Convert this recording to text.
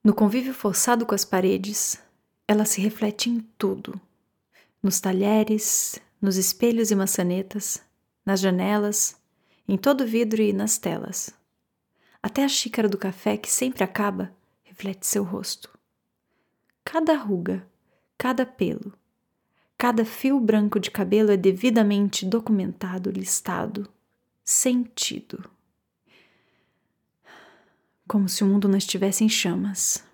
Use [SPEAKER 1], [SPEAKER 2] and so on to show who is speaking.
[SPEAKER 1] No convívio forçado com as paredes, ela se reflete em tudo. Nos talheres, nos espelhos e maçanetas, nas janelas, em todo vidro e nas telas. Até a xícara do café, que sempre acaba, reflete seu rosto. Cada ruga, cada pelo, cada fio branco de cabelo é devidamente documentado, listado, sentido. Como se o mundo não estivesse em chamas.